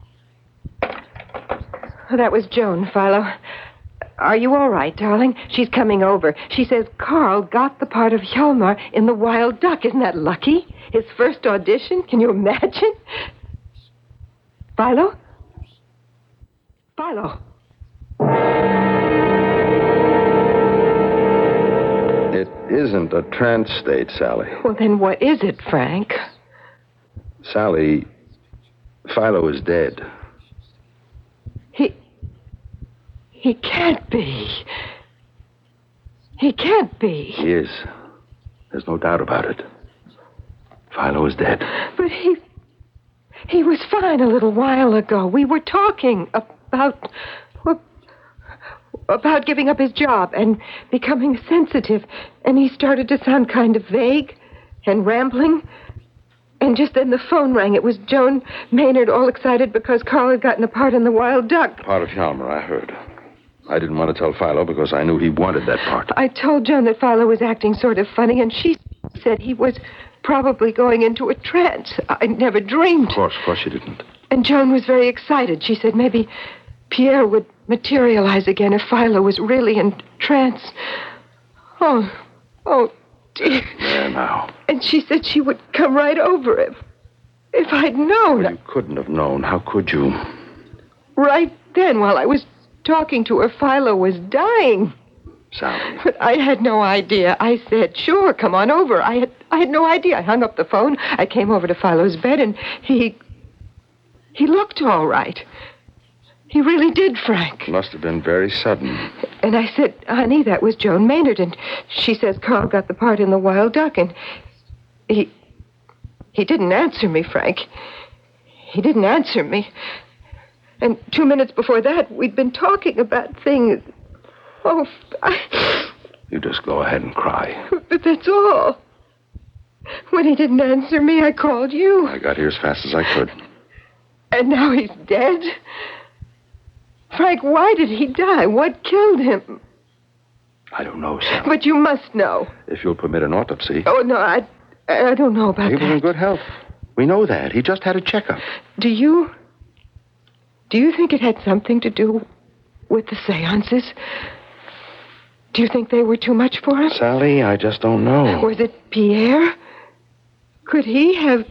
That was Joan, Philo. Are you all right, darling? She's coming over. She says Carl got the part of Hjalmar in The Wild Duck. Isn't that lucky? His first audition? Can you imagine? Philo? Philo. It isn't a trance state, Sally. Well, then what is it, Frank? Sally, Philo is dead. He... He can't be. He can't be. He is. There's no doubt about it. Philo is dead. But he... He was fine a little while ago. We were talking about... about giving up his job and becoming sensitive. And he started to sound kind of vague and rambling. And just then the phone rang. It was Joan Maynard, all excited because Carl had gotten a part in The Wild Duck. Part of Hjalmar, I heard. I didn't want to tell Philo because I knew he wanted that part. I told Joan that Philo was acting sort of funny, and she said he was probably going into a trance. I never dreamed. Of course, of course you didn't. And Joan was very excited. She said maybe Pierre would materialize again if Philo was really in trance. Oh, oh, dear. There now. And she said she would come right over if, if I'd known. Well, you couldn't have known. How could you? Right then, while I was talking to her, Philo was dying. Sally. But I had no idea. I said, sure, come on over. I had I had no idea. I hung up the phone. I came over to Philo's bed, and he... He looked all right. He really did, Frank. Must have been very sudden. And I said, honey, that was Joan Maynard. And she says Carl got the part in The Wild Duck. And he... He didn't answer me, Frank. He didn't answer me. And two minutes before that, we'd been talking about things. Oh, I... You just go ahead and cry. But that's all. When he didn't answer me, I called you. I got here as fast as I could. And now he's dead? Frank, why did he die? What killed him? I don't know, Sally. But you must know. If you'll permit an autopsy. Oh, no, I, I don't know about He that. was in good health. We know that. He just had a checkup. Do you... Do you think it had something to do with the seances? Do you think they were too much for him? Sally, I just don't know. Was it Pierre? Could he have...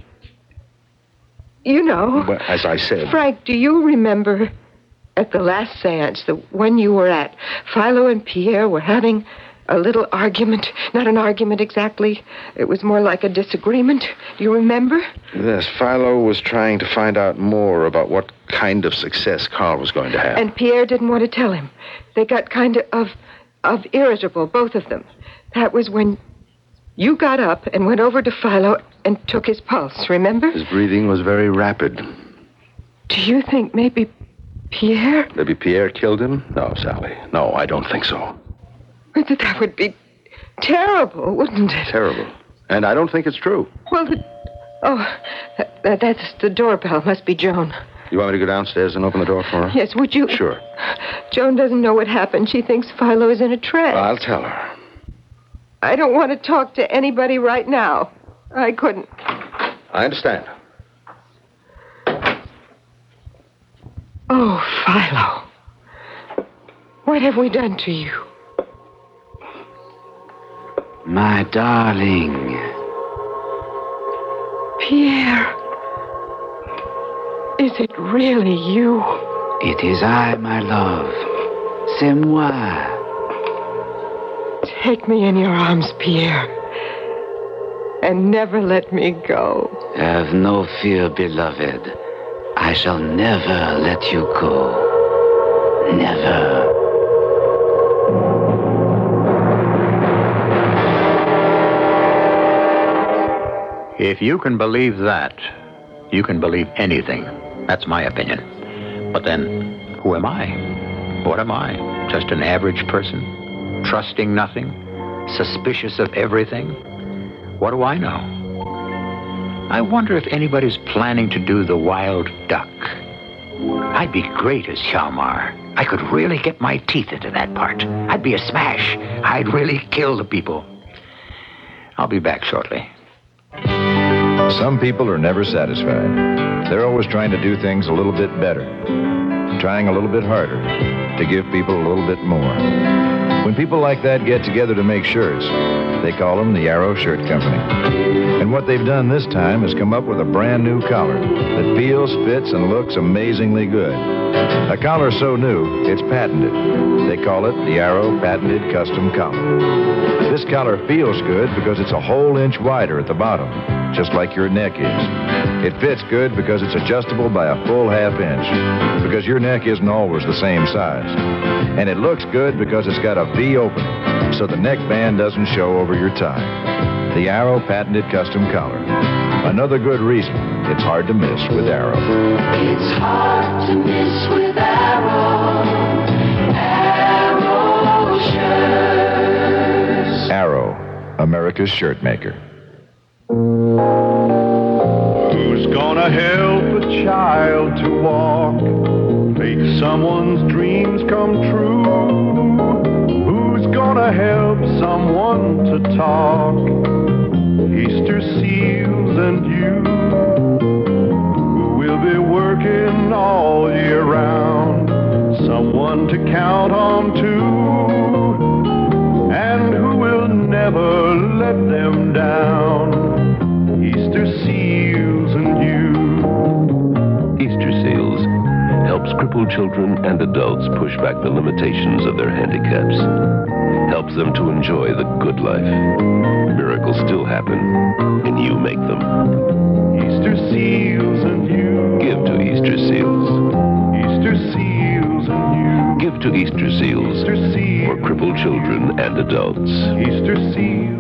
You know... Well, as I said... Frank, do you remember at the last seance, the one you were at, Philo and Pierre were having a little argument? Not an argument exactly. It was more like a disagreement. Do you remember? Yes, Philo was trying to find out more about what kind of success Carl was going to have. And Pierre didn't want to tell him. They got kind of, of, of irritable, both of them. That was when you got up and went over to Philo and took his pulse, remember? His breathing was very rapid. Do you think maybe Pierre? Maybe Pierre killed him? No, Sally. No, I don't think so. But that would be terrible, wouldn't it? Terrible. And I don't think it's true. Well, the... Oh, that, that, that's the doorbell. Must be Joan. You want me to go downstairs and open the door for her? Yes, would you? Sure. Joan doesn't know what happened. She thinks Philo is in a trance. I'll tell her. I don't want to talk to anybody right now. I couldn't. I understand. Oh, Philo. What have we done to you? My darling. Pierre. Is it really you? It is I, my love. C'est moi. Take me in your arms, Pierre. And never let me go. Have no fear, beloved. I shall never let you go. Never. If you can believe that, you can believe anything. That's my opinion. But then, who am I? What am I? Just an average person? Trusting nothing? Suspicious of everything? What do I know? I wonder if anybody's planning to do The Wild Duck. I'd be great as Hjalmar. I could really get my teeth into that part. I'd be a smash. I'd really kill the people. I'll be back shortly. Some people are never satisfied. They're always trying to do things a little bit better, trying a little bit harder to give people a little bit more. When people like that get together to make shirts, they call them the Arrow Shirt Company. And what they've done this time is come up with a brand new collar that feels, fits, and looks amazingly good. A collar so new, it's patented. They call it the Arrow Patented Custom Collar. This collar feels good because it's a whole inch wider at the bottom, just like your neck is. It fits good because it's adjustable by a full half inch, because your neck isn't always the same size. And it looks good because it's got a V opening, so the neck band doesn't show over your tie. The Arrow Patented Custom Collar. Another good reason it's hard to miss with Arrow. It's hard to miss with Arrow. Arrow shirts. Arrow, America's shirt maker. gonna help a child to walk, make someone's dreams come true? Who's gonna help someone to talk? Easter seals and you, who will be working all year round, someone to count on too, and who will never let them down. Easter seals and you. Easter Seals helps crippled children and adults push back the limitations of their handicaps. Helps them to enjoy the good life. Miracles still happen, and you make them. Easter seals and you. Give to Easter Seals. Easter seals and you. Give to Easter Seals Easter seals for crippled children and adults. Easter seals.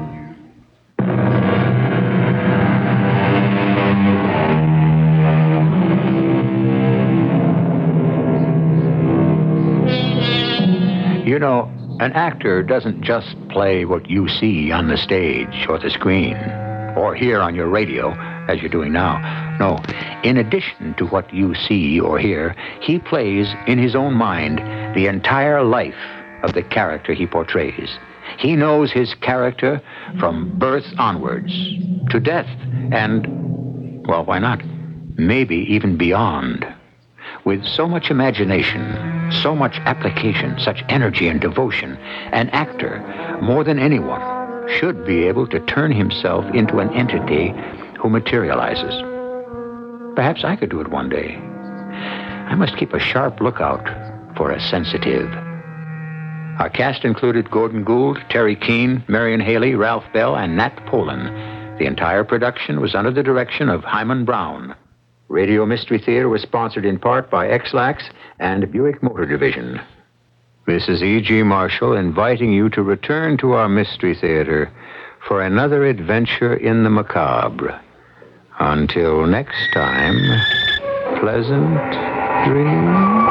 You know, an actor doesn't just play what you see on the stage or the screen or hear on your radio, as you're doing now. No, in addition to what you see or hear, he plays in his own mind the entire life of the character he portrays. He knows his character from birth onwards to death and, well, why not? Maybe even beyond. With so much imagination, so much application, such energy and devotion, an actor, more than anyone, should be able to turn himself into an entity who materializes. Perhaps I could do it one day. I must keep a sharp lookout for a sensitive. Our cast included Gordon Gould, Terry Keane, Marion Haley, Ralph Bell, and Nat Polen. The entire production was under the direction of Hyman Brown. Radio Mystery Theater was sponsored in part by X-Lax and Buick Motor Division. This is E G. Marshall inviting you to return to our Mystery Theater for another adventure in the macabre. Until next time, pleasant dreams.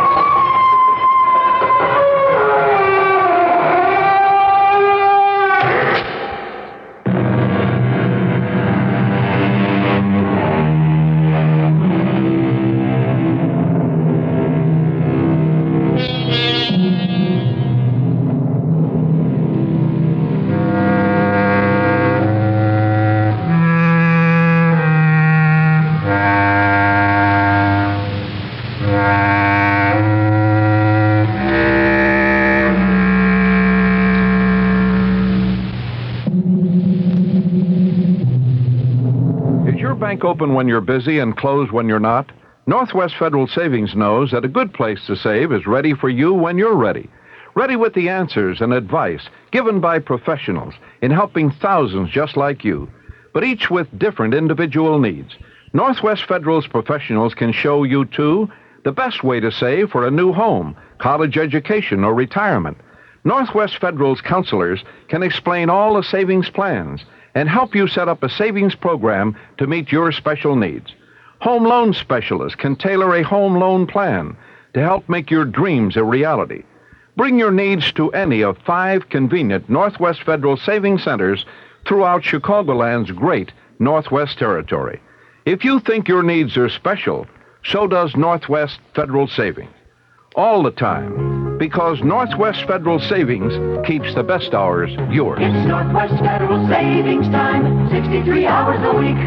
Bank open when you're busy and closed when you're not? Northwest Federal Savings knows that a good place to save is ready for you when you're ready. Ready with the answers and advice given by professionals in helping thousands just like you, but each with different individual needs. Northwest Federal's professionals can show you, too, the best way to save for a new home, college education, or retirement. Northwest Federal's counselors can explain all the savings plans and help you set up a savings program to meet your special needs. Home loan specialists can tailor a home loan plan to help make your dreams a reality. Bring your needs to any of five convenient Northwest Federal Savings Centers throughout Chicagoland's great Northwest Territory. If you think your needs are special, so does Northwest Federal Savings. All the time, because Northwest Federal Savings keeps the best hours yours. It's Northwest Federal Savings Time, sixty-three hours a week.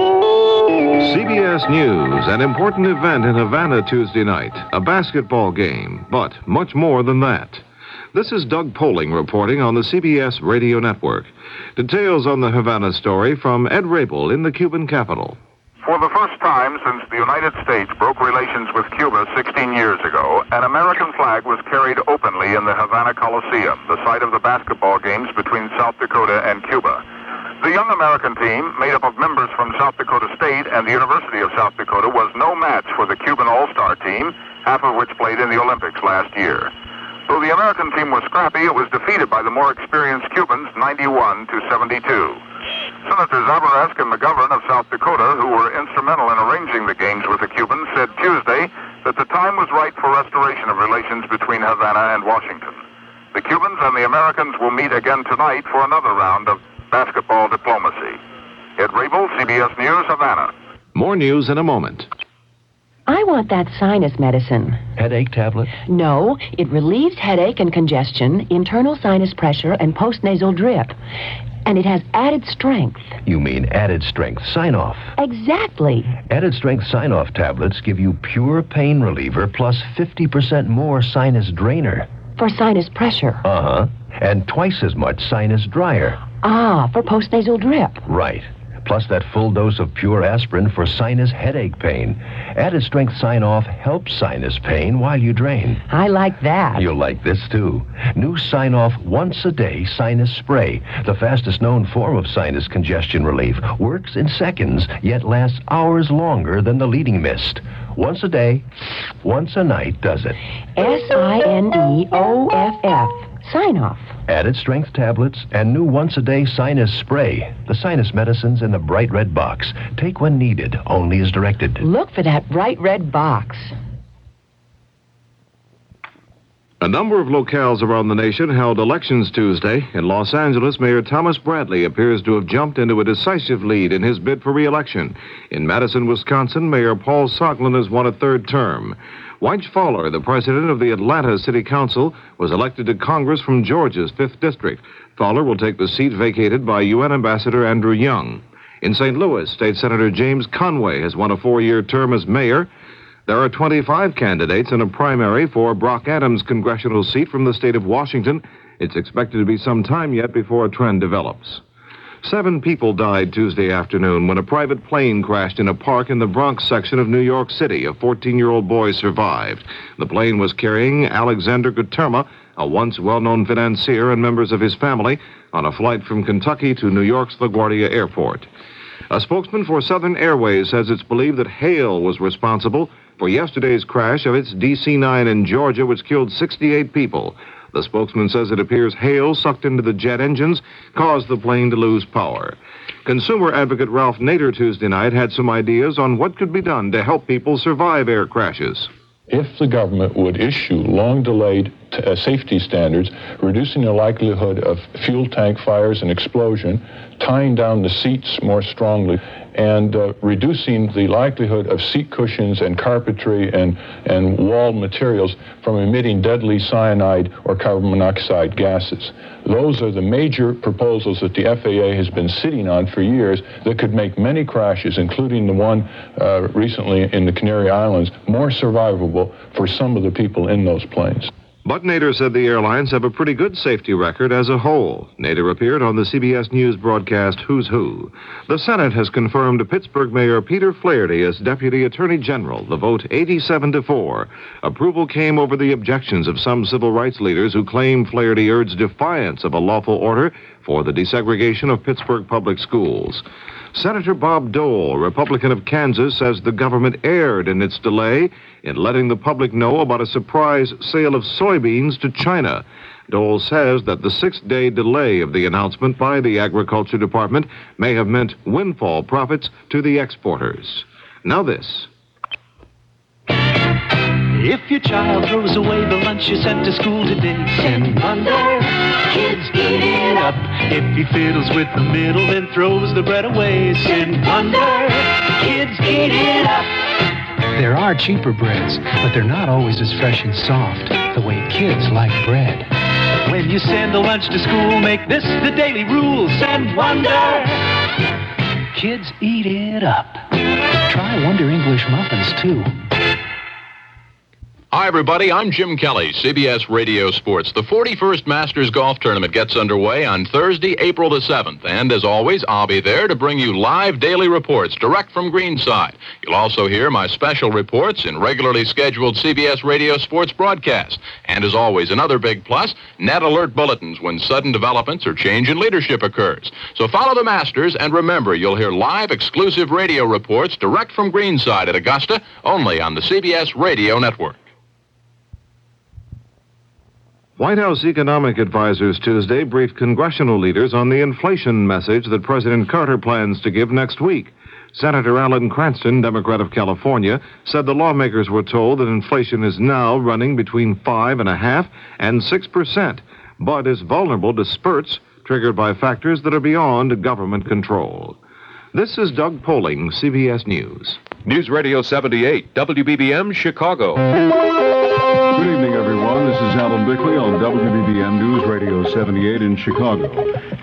C B S News, an important event in Havana Tuesday night, a basketball game, but much more than that. This is Doug Poling reporting on the C B S Radio Network. Details on the Havana story from Ed Rabel in the Cuban capital. For the first time since the United States broke relations with Cuba sixteen years ago, an American flag was carried openly in the Havana Coliseum, the site of the basketball games between South Dakota and Cuba. The young American team, made up of members from South Dakota State and the University of South Dakota, was no match for the Cuban All-Star team, half of which played in the Olympics last year. Though the American team was scrappy, it was defeated by the more experienced Cubans, ninety-one to seventy-two. Senators Zabaresk and McGovern of South Dakota, who were instrumental in arranging the games with the Cubans, said Tuesday that the time was right for restoration of relations between Havana and Washington. The Cubans and the Americans will meet again tonight for another round of basketball diplomacy. Ed Rabel, C B S News, Havana. More news in a moment. I want that sinus medicine. Headache tablet? No, it relieves headache and congestion, internal sinus pressure, and postnasal drip. And it has added strength. You mean added strength sign-off? Exactly. Added strength sign-off tablets give you pure pain reliever plus fifty percent more sinus drainer. For sinus pressure. Uh-huh. And twice as much sinus dryer. Ah, for postnasal drip. Right. Plus that full dose of pure aspirin for sinus headache pain. Added strength sign-off helps sinus pain while you drain. I like that. You'll like this, too. New sign-off once-a-day sinus spray. The fastest-known form of sinus congestion relief. Works in seconds, yet lasts hours longer than the leading mist. Once a day, once a night does it. S I N E O F F. Sign-off. Added strength tablets and new once-a-day sinus spray. The sinus medicines in the bright red box. Take when needed, only as directed. Look for that bright red box. A number of locales around the nation held elections Tuesday. In Los Angeles, Mayor Thomas Bradley appears to have jumped into a decisive lead in his bid for re-election. In Madison, Wisconsin, Mayor Paul Soglin has won a third term. Wyche Fowler, the president of the Atlanta City Council, was elected to Congress from Georgia's fifth District. Fowler will take the seat vacated by U N Ambassador Andrew Young. In Saint Louis, State Senator James Conway has won a four-year term as mayor. There are twenty-five candidates in a primary for Brock Adams' congressional seat from the state of Washington. It's expected to be some time yet before a trend develops. Seven people died Tuesday afternoon when a private plane crashed in a park in the Bronx section of New York City. A fourteen-year-old boy survived. The plane was carrying Alexander Guterma, a once well-known financier, and members of his family on a flight from Kentucky to New York's LaGuardia Airport. A spokesman for Southern Airways says it's believed that hail was responsible for yesterday's crash of its D C nine in Georgia, which killed sixty-eight people. The spokesman says it appears hail sucked into the jet engines caused the plane to lose power. Consumer advocate Ralph Nader Tuesday night had some ideas on what could be done to help people survive air crashes. If the government would issue long-delayed t- uh, safety standards, reducing the likelihood of fuel tank fires and explosion, tying down the seats more strongly, and uh, reducing the likelihood of seat cushions and carpetry and, and wall materials from emitting deadly cyanide or carbon monoxide gases. Those are the major proposals that the F A A has been sitting on for years that could make many crashes, including the one uh, recently in the Canary Islands, more survivable for some of the people in those planes. But Nader said the airlines have a pretty good safety record as a whole. Nader appeared on the C B S News broadcast Who's Who. The Senate has confirmed Pittsburgh Mayor Peter Flaherty as Deputy Attorney General, the vote eighty-seven to four. Approval came over the objections of some civil rights leaders who claim Flaherty urged defiance of a lawful order for the desegregation of Pittsburgh public schools. Senator Bob Dole, Republican of Kansas, says the government erred in its delay in letting the public know about a surprise sale of soybeans to China. Dole says that the six-day delay of the announcement by the Agriculture Department may have meant windfall profits to the exporters. Now this. If your child throws away the lunch you sent to school today, send wonder, kids eat it up. If he fiddles with the middle and throws the bread away, send wonder, kids eat it up. There are cheaper breads, but they're not always as fresh and soft, the way kids like bread. When you send a lunch to school, make this the daily rule, send wonder, Kids eat it up. Try Wonder English muffins, too. Hi, everybody. I'm Jim Kelly, C B S Radio Sports. The forty-first Masters Golf Tournament gets underway on Thursday, April the seventh. And as always, I'll be there to bring you live daily reports direct from Greenside. You'll also hear my special reports in regularly scheduled C B S Radio Sports broadcasts. And as always, another big plus, net alert bulletins when sudden developments or change in leadership occurs. So follow the Masters, and remember, you'll hear live exclusive radio reports direct from Greenside at Augusta, only on the C B S Radio Network. White House economic advisors Tuesday briefed congressional leaders on the inflation message that President Carter plans to give next week. Senator Alan Cranston, Democrat of California, said the lawmakers were told that inflation is now running between five and a half and six percent, but is vulnerable to spurts triggered by factors that are beyond government control. This is Doug Poling, C B S News. News Radio seventy-eight, W B B M, Chicago. Good evening, everyone. This is Alan Bickley on W B B M News Radio seventy-eight in Chicago.